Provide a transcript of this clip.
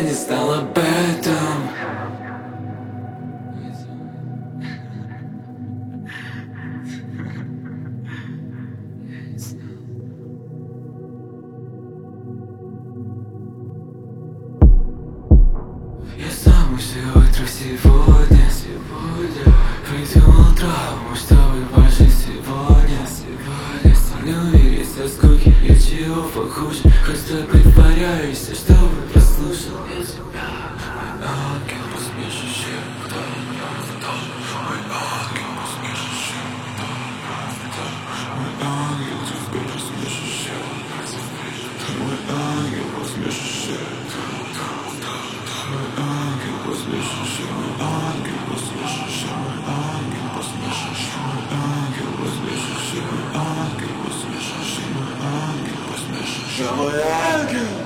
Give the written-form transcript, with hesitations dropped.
не знал об этом. Я сам все утро сегодня придумал травму, чтобы пожить сегодня. Не умереть со скуки, я чего похож, хоть ты притворяешься, чтобы послушал я тебя. Мой ангел посмешище, мой ангел посмешище, мой ангел тебе посмешище, мой ангел посмешище, мой ангел посмешище, мой ангел посмешище, мой ангел посмешище, мой ангел посмешище, мой ангел посмешище, мой ангел посмешище, мой ангел.